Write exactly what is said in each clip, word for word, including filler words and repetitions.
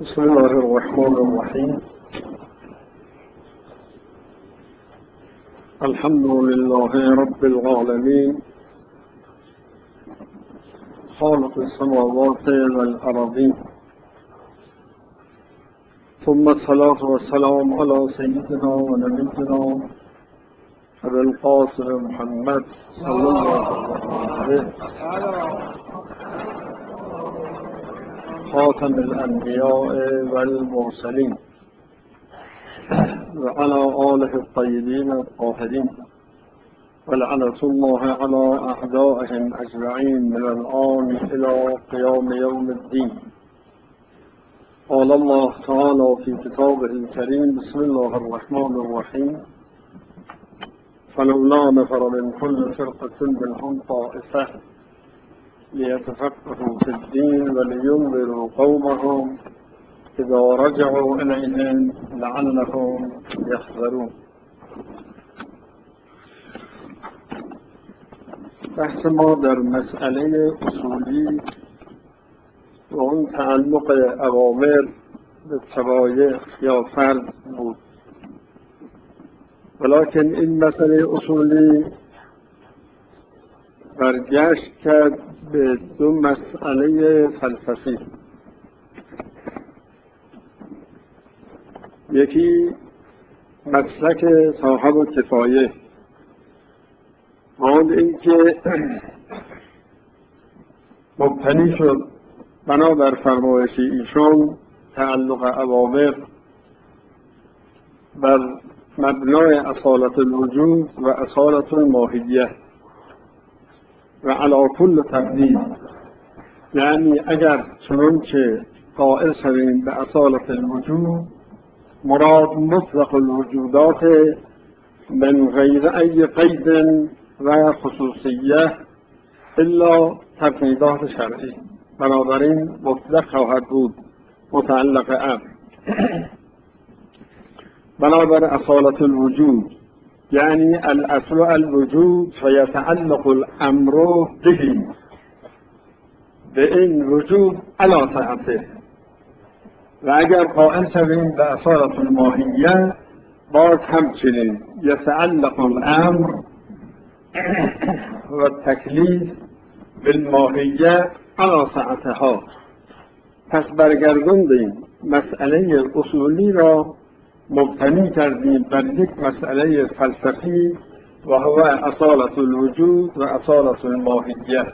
بسم الله الرحمن الرحیم. الحمد لله رب العالمین خالق السماوات والأرضین، ثم الصلاة والسلام على سيدنا ونبينا أبي القاسم محمد صلى الله عليه خاتم الأنبياء والمرسلين وعلى آله الطيبين الطاهرين ولعنة الله على أعدائهم أجمعين من الآن إلى قيام يوم الدين. قال الله تعالى في كتابه الكريم: بسم الله الرحمن الرحيم. فلولا نفر من كل فرقة منهم طائفة ليتفقهوا في الدين ولينذروا قومهم إذا رجعوا إليهم لعلهم يحذرون. بحث ما در مسئله اصولی و اون تعلق اوامر به طبایع یا فرد بود، ولکن این مسئله اصولی برگشت کرد به دو مسئله فلسفی. یکی مسلک صاحب کفایه و اون اینکه مبتنی شد بنابر فرمایش ایشون تعلق اوامر بر مبنای اصالت الوجود و اصالت الماهیه و علی کل تقدیر، یعنی اگر چنون که قائل شویم به اصالت الوجود مراد مطلق الوجودات من غیر ای قید و خصوصیه الا تقییدات شرعی، بنابراین مطلق خواهد بود متعلق امر. بنابر اصالت الوجود یعنی الاصل الوجود فیتعلق الامر به، به این وجود علی صحته. و اگر قائل شویم به اصالت الماهیه باز همچنین یتعلق الامر و تکلیف بالماهیه علی صحتها. پس برگردوندیم مسئله اصولی را مبتنی کردیم بر یک مسئله فلسفی و هو اصالت الوجود و اصالت الماهیه.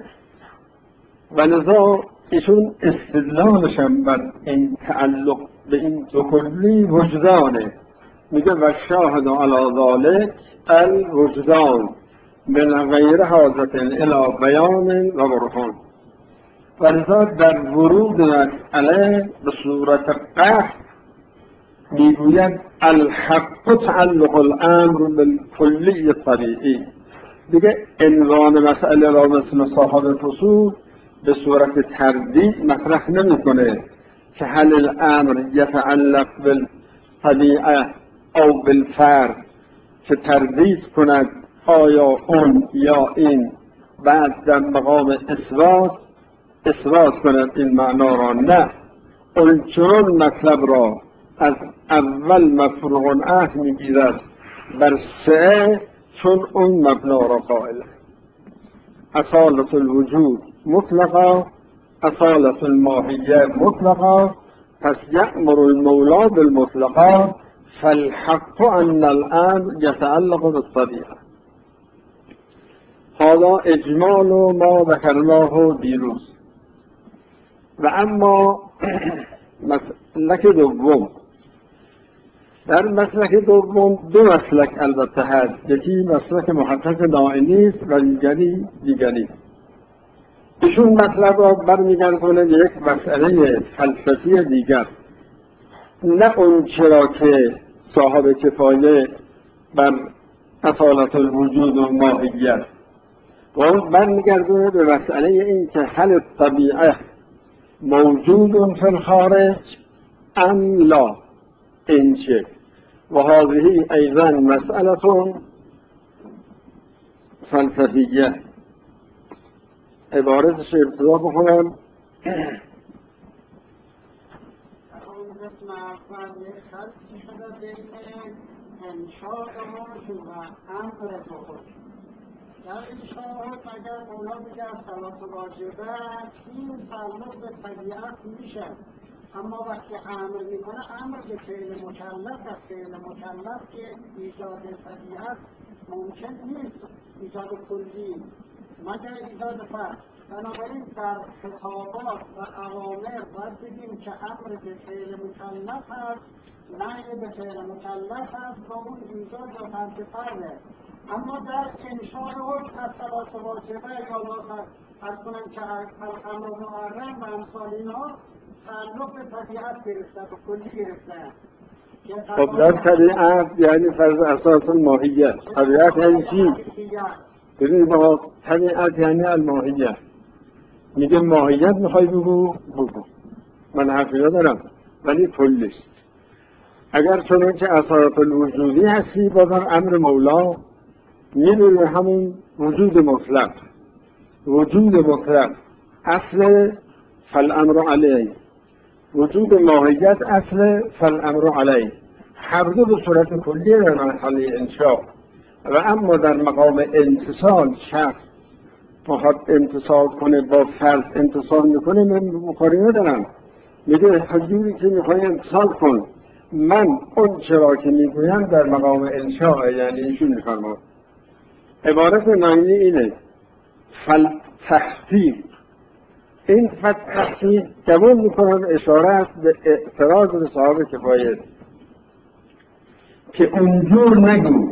و لذا ایشون استدلالشم بر این تعلق به این دو کلی وجدانه. میگه و شاهد علی ذلک الوجدان من غیر حاجت الی بیان و برهان. و لذا در ورود مسئله به صورت قطع میگوید الحق تعلق الامر بالکلی طبیعی. دیگه عنوان مسئله را مثل صاحب فصول به صورت تردید مطرح نمیکنه که هل الامر یتعلق بالطبیعه او بالفرد، که تردید کند آیا اون یا این، بعد در مقام اثبات اثبات کند این معنا را. نه، اون چون مطلب را از اول مفروغ الاهل میگیرد بر سه، چون اون مبنا را قائل. اصالت الوجود مطلقا، اصالت الماهیه مطلقا، پس یأمر المولا بالمطلقا فالحق ان الامر یتعلق بالطبیعه. هذا اجمال ما ذکرناه دیروز. و اما مسلک دوم، در مسلک دوم دو مسلک البته هست، یکی مسلک محقق دائمی است و دیگری دیگری. ایشون مطلب را برمیگردونه به یک مسئله فلسفی دیگر، نه اون چرا که صاحب کفایه بر اصالت الوجود و ماهیت، و اون برمیگردونه به مسئله این که هل طبیعه موجود فی الخارج ام لا. این چه؟ و هذه ایضا مسئله فلسفیه. عبارتش ابتدا بخونم: اون قسم اول یک خلطی شده بین انشاء حکم و امر بخود. در انشاء حکم اگر مولا بگه صلات واجبه این تعلق به طبیعت میشه، اما وقتی امر میکنه امر به فعل مکلف و فعل مکلف که ایجاد طبیعت ممکن نیست، ایجاد کلی مگر ایجاد فرد. بنابراین در خطابات و اوامر باید بگیم که امر به فعل مکلف هست، نهی به فعل مکلف هست و اون ایجاد یا ترک فرده. اما در انشاء حکم از صلات واجبه یا لاغر از کنم که الامر محرم و امثال اینها تعلق به طبیعت گرفته و کلی گرفته. خب در طبیعت یعنی فرض اساس الماهیت. طبیعت یعنی چی؟ ببینید با طبیعت یعنی الماهیت. میگه ماهیت میخوای بگو بگو، من حرفی ندارم، ولی کلیست. اگر چنانچه اثرات الوجودی هستی بازم امر مولا میدونه همون وجود مطلق. وجود مطلق اصل فالامر علیه، وجود ماهیت اصل فالامر علیه، هر دو به صورت کلی در مرحله انشاء. و اما در مقام امتصال شخص میخواد امتصال کنه با فرد امتصال میکنه، من مخاری ندارم، میگه حجوری که میخوای امتصال کن، من اون چرا که میگویم در مقام انشاء. یعنی ایشون میفرماد عبارت معنی اینه فالتحقیق. این فتحقیق قبول میکنم اشاره است به اعتراض به صاحب کفایت که اونجور نگو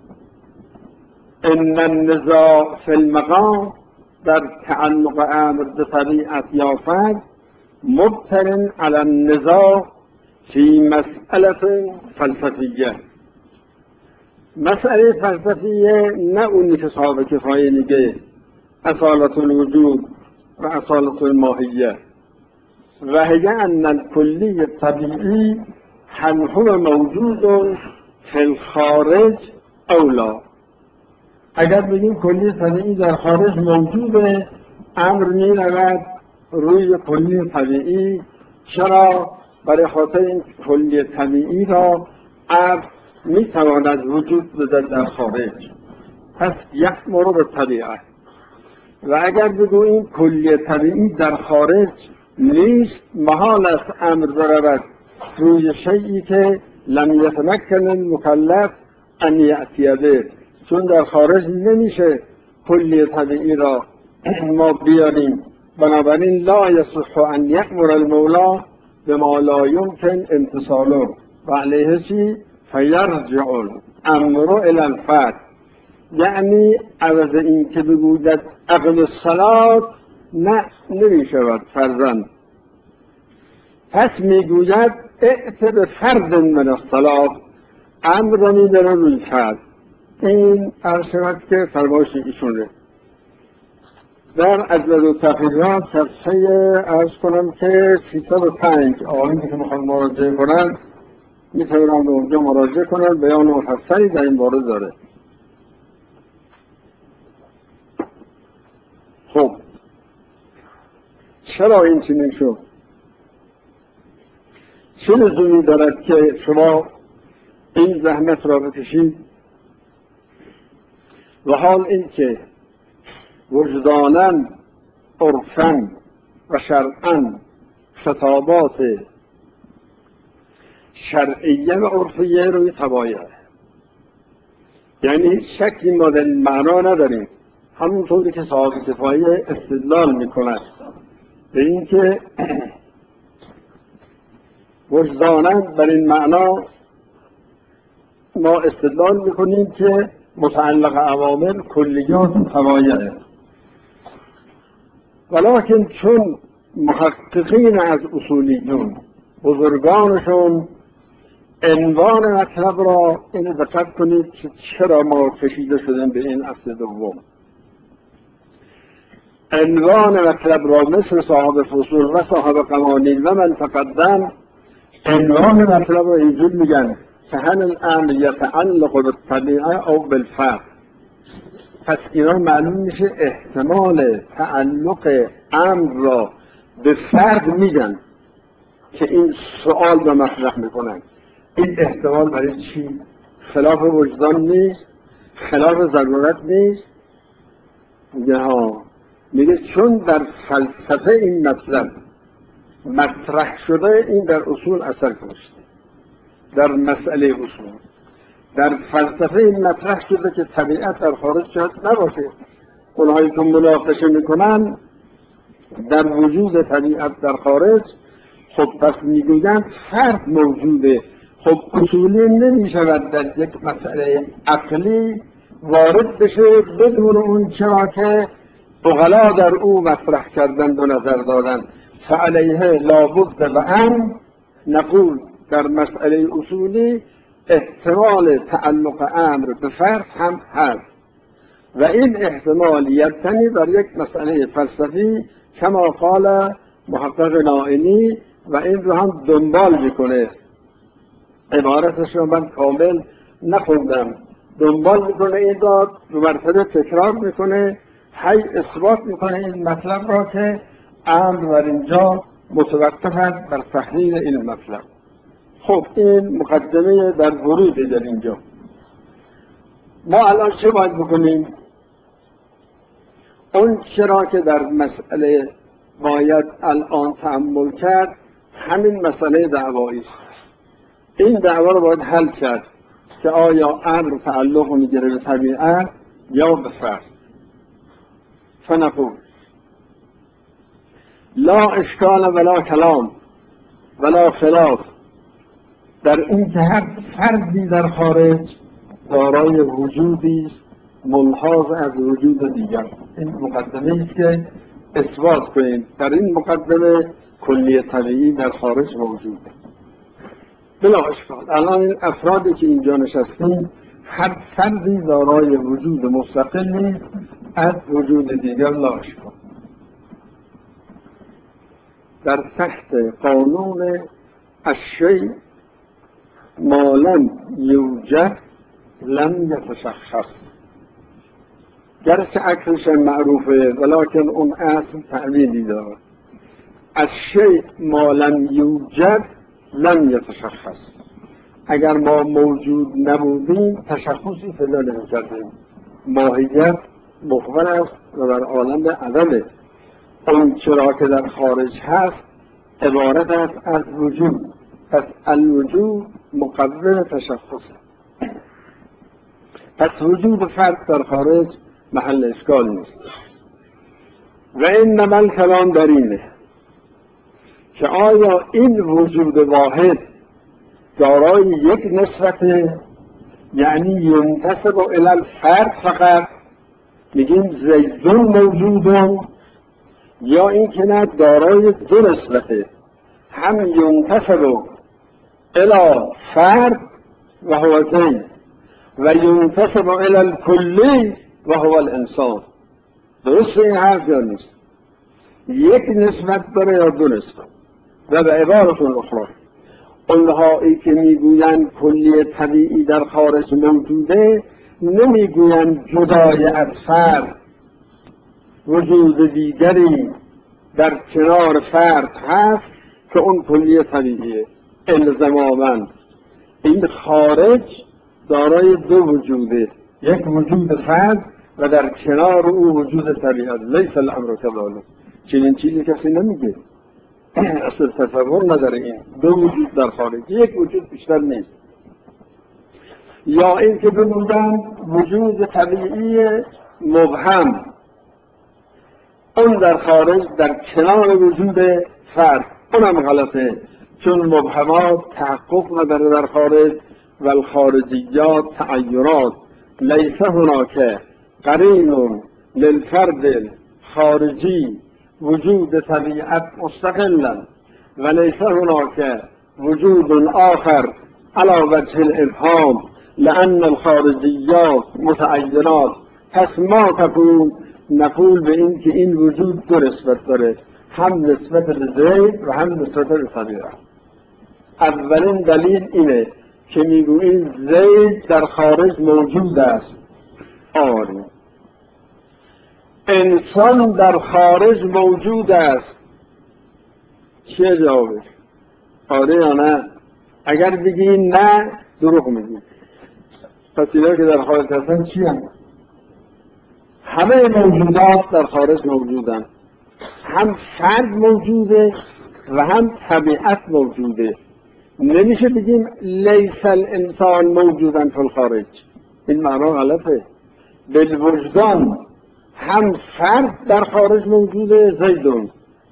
ان النزاع فی المقام در تعلق امر به طبیعت یا فرد مبتن علی النزاع فی مسئله فلسفیه. مسئله فلسفیه نه اونی که صاحب کفایه میگه اصالت الوجود و اصالت الماهیه و هی ان الکلی طبیعی هل هو موجود فی الخارج اولا. اگر بگیم کلی طبیعی در خارج موجوده، امر می رود روی کلی طبیعی. چرا؟ برای خاطر این کلی طبیعی را امر می تواند وجود بده در خارج، پس یک مورد طبیعت. و اگر بگوییم کلی طبیعی در خارج نیست، محال است امر برود روی شیئی که لم یتمکن المکلف ان یأتی به، چون در خارج نمیشه کلی طبیعی را ما بیاریم. بنابراین لا یصح ان یأمر المولا بما لا یمکن امتثاله و علیه چی؟ فیرجع الامر الی الفرد. یعنی عوض این که بگوید اقم الصلاة نه نمیشود فرزن، پس میگوید ائت بفرد من الصلاة، امر را میبره روی فرد. این عرض شود که فرمایش ایشونه در اجلد و تحقیقات صفحه عرض کنم که سیصد و پنج. آقایون که میخوان مراجعه کنن میتونن به اونجا مراجعه کنن، بیان مفصلی در این باره داره. خب چرا این چنین شد؟ چه لزومی دارد که شما این زحمت را بکشید و حال این که وجداناً عرفاً و شرعاً خطابات شرعیه و عرفیه روی طبایع، یعنی هیچ شکی ما در این معنا نداریم، همونطوری که صاحب کفایه استدلال میکند به این که وجداناً بر این معنا ما استدلال میکنیم که متعلق عوامل کلیات و طبایع. ولکن چون محققین از اصولیون بزرگانشون عنوان مطلب را این دقت کنید که چرا ما کشیده شدیم به این اصل دوم. عنوان مطلب را مثل صاحب فصول و صاحب قوانین و من تقدم عنوان مطلب را اینجور میگن که هل الامر یتعلق بالطبیعه او بالفرد. پس اینا معلوم میشه احتمال تعلق امر را به فرد میگن که این سوال رو مطرح میکنن. این احتمال برای چی؟ خلاف وجدان نیست، خلاف ضرورت نیست. میگه ها، میگه چون در فلسفه این مطلب مطرح شده، این در اصول اثر گذاشته، در مسئله اصول در فلسفه این مطرح شده که طبیعت در خارج شاید نباشه. اونهایی که مناقشه میکنن در وجود طبیعت در خارج، خب پس میگویند فرد موجوده. خب اصولی نمیشود در یک مسئله عقلی وارد بشه بدون اون چرا که عقلا در او مطرح کردند و نظر دادند. فعلیه لابد و ان نقول، در مسئله اصولی احتمال تعلق امر به فرد هم هست و این احتمال یبتنی بر یک مسئله فلسفی کما قال محقق نائینی و این رو هم دنبال میکنه. عبارتش رو من کامل نخوندم، دنبال میکنه این را دو مرتبه تکرار میکنه، هی اثبات میکنه این مطلب را که امر بر اینجا متوقف است بر تحلیل این مطلب. خب این مقدمه در ورود در اینجا. ما الان چه باید بکنیم؟ اون چرا که در مسئله باید الان تأمل کرد همین مسئله دعوایی است. این دعوا رو باید حل کرد که آیا امر تعلق میگیره به طبیعت یا به فرد. فنقول لا اشکال ولا کلام ولا خلاف در این که هر فردی در خارج دارای وجودی است منحاز از وجود دیگر. این مقدمه است که اثبات کنیم. در این مقدمه کلیه طبیعی در خارج موجوده بلا اشکال. الان این افرادی که اینجا نشستیم هر فردی دارای وجود مستقل نیست از وجود دیگر لا اشکال. در تحت قانون الشیء ما لم یوجد لم یتشخص، گرچه عکسش معروفه ولیکن اون اصل تعبیری داره. الشیء ما لم یوجد لم یتشخص، اگر ما موجود نبودیم تشخصی پیدا نمی‌کردیم. ماهیت مخبر است و در عالم عدمه. اون چرا که در خارج هست عبارت است از وجود، پس الوجود مقرر تشخص. پس وجود فرد در خارج محل اشکال نیست. و این نمال کلام در اینه که آیا این وجود واحد دارای یک نسبت، یعنی ینتسب الی الفرد فقط میگیم زیدون موجودون، یا این که نه دارای دو نسبته، هم ینتسب الی فرد و هو زید و ینتسب الی الکلی و هو الانسان. درست این حرف یا نیست؟ یک نسبت داره یا دو نسبت؟ و به عبارت اخرى اونهایی که میگویند کلی طبیعی در خارج موجوده نمیگویند جدای از فرد وجود دیگری در کنار فرد هست که اون کلی طبیعیه. الزاماً این خارج دارای دو وجوده، یک وجود فرد و در کنار او وجود طبیعت. لیس الامر کذالک، چنین چیزی کسی نمیگه، اصلا تصور نداره. این دو وجود در خارج، یک وجود بیشتر نیست. یا این که بگویند وجود طبیعی مبهم اون در خارج در کنار وجود فرد، اونم غلطه، چون مبهمات تحقق نداره در خارج و الخارجیات تعیرات. لیس هناک قرین للفرد خارجی وجود طبیعت مستقلا و لیس هناک وجود آخر على وجه الابهام لان الخارجیات متعینات. پس ما تقول نقول به این که این وجود دو نسبت داره، هم نسبت به زید و هم نسبت به طبیعت. اولین دلیل اینه که میگوییم زید در خارج موجود است. آری انسان در خارج موجود است. چه جوابش؟ آره یا نه؟ اگر بگی نه دروغ میگی. پس اینا که در خارج هستن چی هم؟ همه موجودات در خارج موجودن، هم فرد موجوده و هم طبیعت موجوده. نمیشه بگیم لیس الانسان موجودن فی الخارج، این معنا غلطه. بالوجدان هم فرد در خارج موجوده زیدون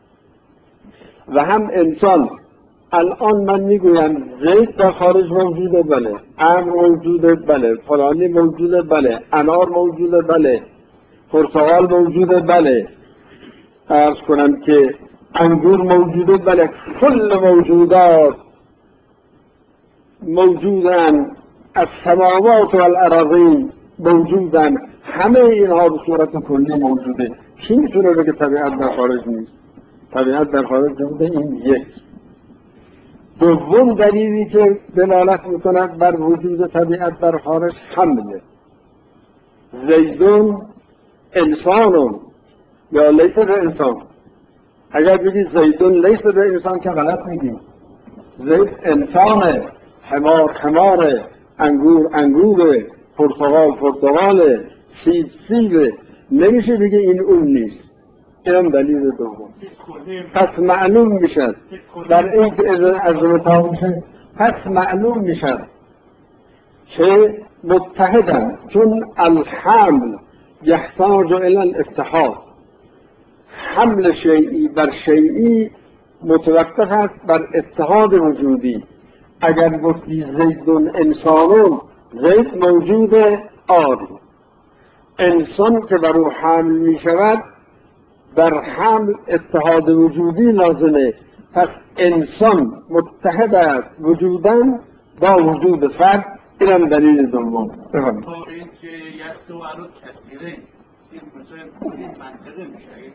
و هم انسان. الان من میگویم زید در خارج موجوده، بله. امر موجوده، بله. فلانی موجوده، بله. انار موجوده، بله. پرتقال موجوده، بله. عرض کنم که انگور موجوده، بله. کل موجودات موجودن، از سماوات و الارضین موجودن، همه اینها به صورت کلی موجوده. کی میتونه بگه طبیعت در خارج نیست؟ طبیعت در خارج موجوده. این یک. دوم دلیلی که دلالت میکند بر وجود طبیعت در خارج حمله. زیدون انسانون یا لیس به انسان. اگر بگی زیدون لیس به انسان که غلط میگی. زید انسانه، حمار حماره، انگور انگوره، پرتقال پرتقاله، سیب سیبه. نمیشه بگه این اون نیست. اینم دلیل دوم. پس معلوم میشد در این که از متعامشه، پس معلوم میشد که متحدن، چون الحمل یحتاج الى الاتحاد. حمل شیئی بر شیئی متوقف است بر اتحاد وجودی. اگر گفتی زیدون انسانون، زید موجوده، آری. انسان که بر او حمل می شود، در حمل اتحاد وجودی لازمه. پس انسان متحد است وجودن با وجود فرد. اینم دلیل دوم. این که یستو ارو کثیره، این این منطقه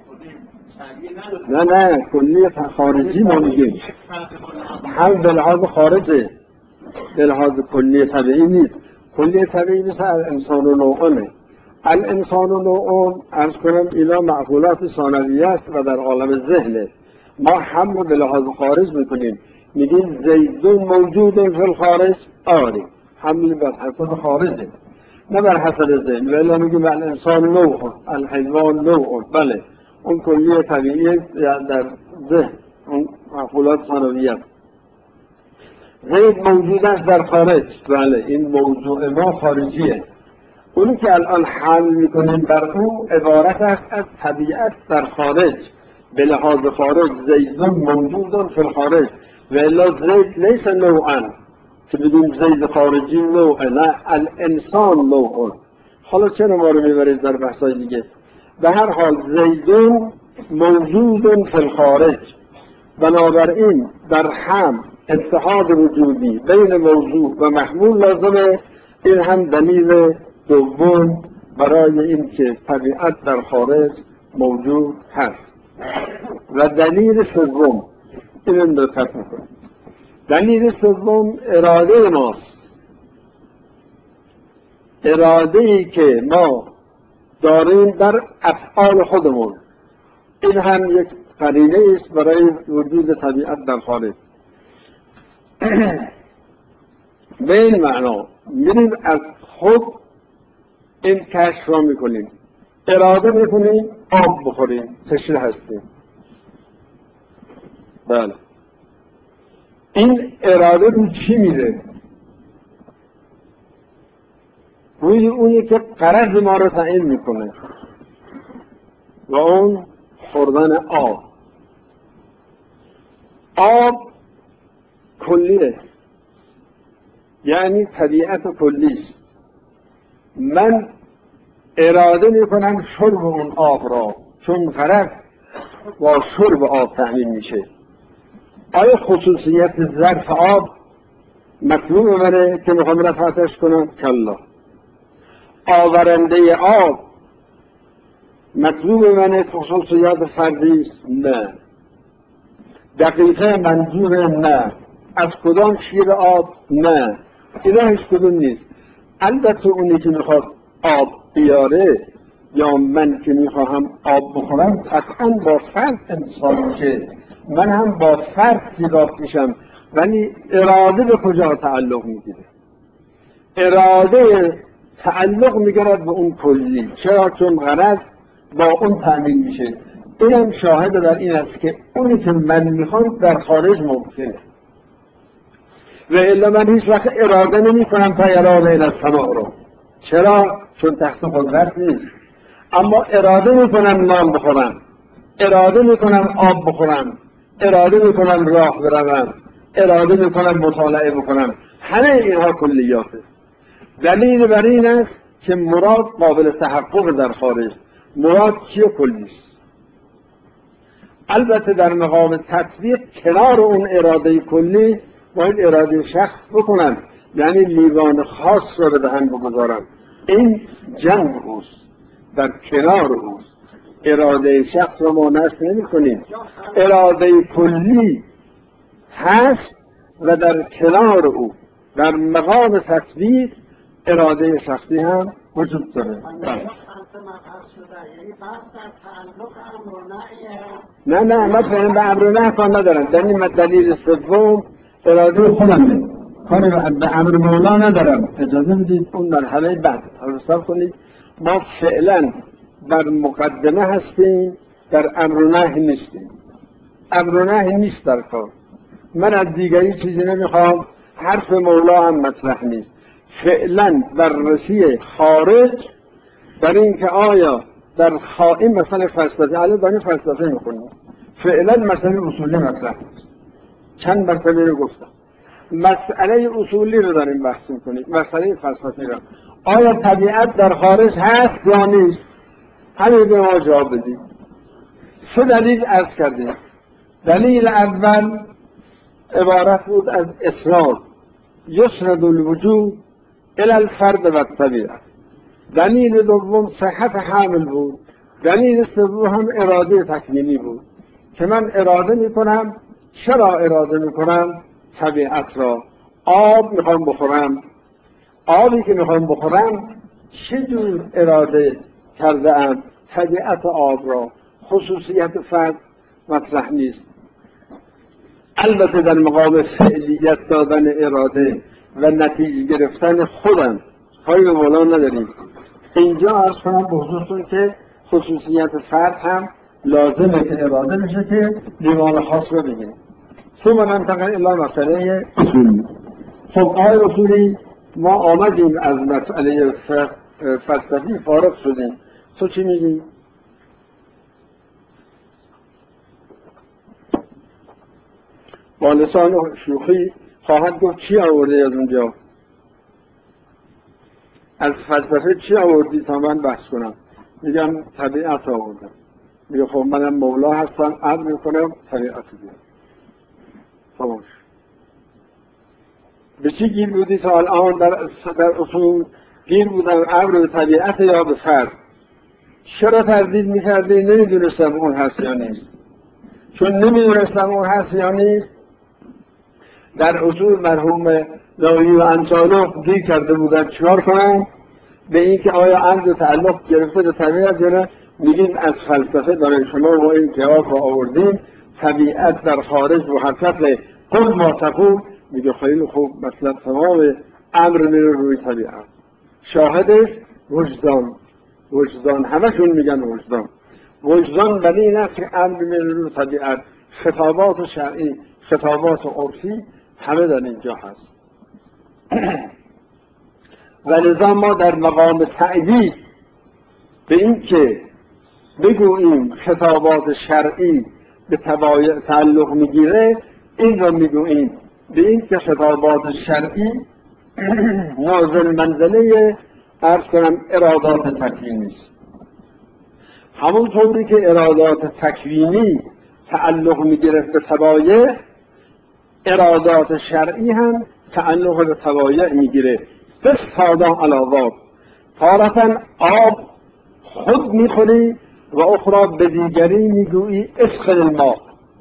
میشه، نه نه کلی خارجی ما میگیم، هم به لحاظ خارجه، به لحاظ کلی طبیعی نیست. کلی طبیعی مثل الانسان و نوعانه. الانسان و نوعان ارز کنم اینا معقولات ثانویه است و در عالم ذهنه. ما هم رو به لحاظ خارج میکنیم، میگیم زیدون موجود فی الخارج، آری حمل بر حسب خارجه نه بر حسب ذهن. ولی میگیم الانسان نوع، الحیوان نوع، بله اون کلی طبیعی است در ذهن، اون معقولات ثانویه است. زید موجود است در خارج، بله این موضوع ما خارجیه. اونی که الان حمل میکنیم بر او عبارت است از طبیعت در خارج. به لحاظ خارج زیدون موجودن فی الخارج و الا زید لیس نوعا که بدون زید خارجی نوعه، نه الانسان نوعه. حالا چرا ما رو میبرید در بحثای دیگه؟ به هر حال زیدون موجودن فی الخارج. بنابراین در هم اتحاد وجودی بین موضوع و محمول لازمه. این هم دلیل دوم برای این که طبیعت در خارج موجود هست. و دلیل سوم اینم دقت میکنه. دلیل سوم اراده ماست. اراده ای که ما داریم در افعال خودمون. این هم یک قرینه است برای وجود طبیعت در خارج. به این معنا میریم از خود این کشف را میکنیم. اراده میکنیم آب بخوریم، تشنه هستیم. بله این اراده رو چی میره؟ روی اونی که غرض ما رو تعیین میکنه و اون خوردن آب. آب کلیه، یعنی طبیعت کلیست. من اراده میکنم شرب اون آب را، چون غرض با شرب آب تأمین میشه. آیا خصوصیت ظرف آب مطلوب منه که میخوام رفعتش کنم؟ کلا. آورنده آب مطلوب منه خصوصیات فردی است؟ نه. دقیقه منظور؟ نه. از کدام شیر آب؟ نه. اینا هیچ کدوم نیست. البته اونی که میخواد آب بیاره یا من که میخواهم آب بخورم قطعا با فرد انسان میشه. من هم با فرد سیراب میشم. ولی اراده به کجا تعلق میگیره؟ اراده تعلق میگیرد به اون کلی. چرا؟ چون غرض با اون تأمین میشه. اینم شاهد بر این است که اونی که من میخوام در خارج ممکنه، و الا من هیچ وقت اراده نمی کنم تا اراده الى السماء رو. چرا؟ چون تحت قدرت نیست. اما اراده می کنم نان بخورم، اراده می کنم آب بخورم، اراده می کنم راه بروم، اراده می کنم مطالعه بکنم. همه اینها کلیاته. دلیل بر این است که مراد قابل تحقق در خارج. مراد چیه؟ کلیست. البته در مقام تطبیق کنار اون اراده کلی باید اراده شخص بکنن، یعنی لیوان خاص رو به دهن بگذارن. این جنب اوست، در کنار اوست. اراده شخص رو ما نشت نمی کنیم. اراده کلی هست و در کنار او در مقام تطبیق اراده شخصی هم وجود داره. نه نه من فهم به امر و نهی کار ندارم. دلیل دلیل سوم اراده خودمه، کاری به امر مولا ندارم. اجازه بدید اون مرحله بعد حساب کنید. ما فعلا در مقدمه هستیم، در امر و نهی نیستیم. امر و نهی نیست در کار. من از دیگری چیزی نمیخوام، حرف مولا هم مطرح نیست. فعلا بررسی خارج در این که آیا در خائم مثلا فلسفه، الان داریم فلسفه میکنیم، فعلا مسئله اصولی مطرح نیست. چند مرتبه رو گفتم مسئله اصولی رو داریم بحث میکنیم، مسئله فلسفی رو. آیا طبیعت در خارج هست یا نیست؟ همین به ما جواب بدید. سه دلیل عرض کردیم. دلیل اول عبارت بود از اصرار، یسند الوجود الی الفرد و الطبیعه. دلیل دوم صحت حمل بود. دلیل سوم هم اراده تکوینی بود که من اراده میکنم. چرا اراده میکنم؟ طبیعت را. آب میخوام بخورم، آبی که میخوام بخورم چه جور اراده کرده ام؟ طبیعت آب را. خصوصیت فرد مطرح نیست. البته در مقام فعلیت دادن اراده و نتیجه گرفتن خودم کاری به مولا نداریم. اینجا عرض کنم به حضورتون که خصوصیت فرد هم لازمه که اراده میشه که دیوان خاص رو بگیریم. ثم منطقه الی مسئله اصولی. خب آقای اصولی ما آمدیم از مسئله فلسفی فارغ شدیم، تو چی میگی؟ با لسان شوخی خواهد گفت چی آورده از اونجا؟ از فلسفه چی آوردی تا من بحث کنم؟ میگم طبیعت آوردم. میگه خب منم مولا هستم، امر میکنم طبیعت بیار. خاموش. به چی گیر بودی تا الان؟ در, در اصول گیر بودم امر به طبیعت یا به فرد. چرا تردید میکردی؟ نمیدونستم اون هست یا نیست. چون نمیدونستم اون هست یا نیست در اصول مرحوم نووی و امثالو گیر کرده بودن. چیکار کنم؟ به این که آیا امر تعلق گرفته به طبیعت یا نه؟ میگیم از فلسفه داره شما با این جواب رو آوردیم طبیعت در خارج محقق کل ما تقول. میگه خیلی خوب، مثلا تمام امر میره روی طبیعت. شاهدش وجدان. وجدان همشون میگن وجدان. وجدان ولی این است که امر میره روی طبیعت. خطابات شرعی، خطابات عرفی همه در اینجا هست. ولذا ما در مقام تأیید به این که بگوییم خطابات شرعی به طبایع تعلق میگیره، این را میگوییم به این که خطابات شرعی نازل منزله عرض کنم ارادات تکوینی است. همون طوری که ارادات تکوینی تعلق میگرفت به طبایع، ارادات شرعی هم تعلق به طبایع میگیره. بس تادا علاوات. تارتاً آب خود میخوری و اخرى به دیگری میگویی اسق الماء.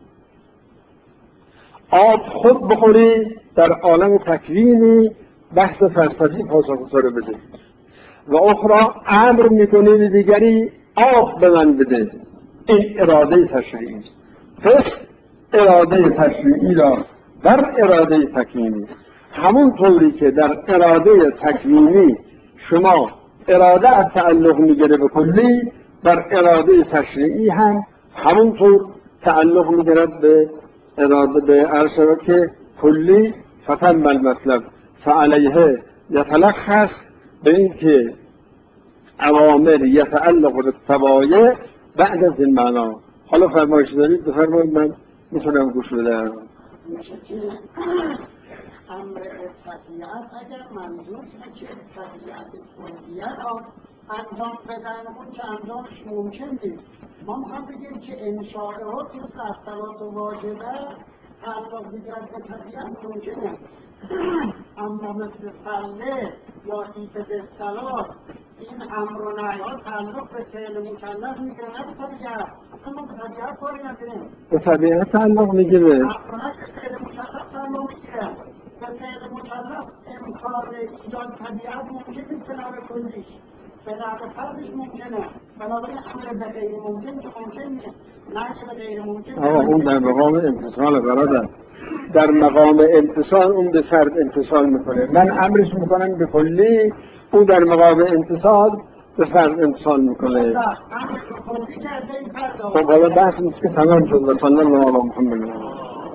آب خود بخوری در عالم تکوینی بحث فلسفی پاسخ رو بده و اخرى امر میکنی به دیگری آب به من بده. این اراده تشریعی است. پس اراده تشریعی را در اراده تکوینی. همون طوری که در اراده تکوینی شما اراده از تعلق میگیره به کلی، در اراده تشریعی هم همونطور تعلق میگیرد به اراده به عرشه که کلی. فتم المطلب فعلیه یتلخص به این که اوامر یتعلق بالتبایع بعد از این معنا. حالا فرمایش دارید بفرمایید، من میتونم گوش بدم. میشه که امر طبیعت اگر منظور که طبیعت کلیت را انجام بدن، اون که انجامش ممکن نیست. ما میخوام بگیم که انشاءات مثل از صلات و واجبه تعلق بگیرد به طبیعت ممکنه، اما مثل صله یا ایت به صلات این امر و نهی‌ها تعلق به فعل مکلف میگیره، نه به طبیعت. اصلا ما به طبیعت کاری نداریم. به طبیعت تعلق میگیره. امر و نهی به فعل مکلف تعلق میگیره. به فعل مکلف امکان ایجاد طبیعت ممکن نیست به نحو کلیش، به نحو فردش ممکنه. بنابراین امر به غیر ممکن که ممکن نیست، نه که به غیر ممکن. آقا اون در مقام امتصال برادر، در مقام امتصال اون به فرد امتصال میکنه. من امرش میکنم به کلی، اون در مقام امتصال به فرد امتصال میکنه. امر به کلی کرده این فرد. خب حالا بحث نیست که تمام شد. صلی الله علی محمد.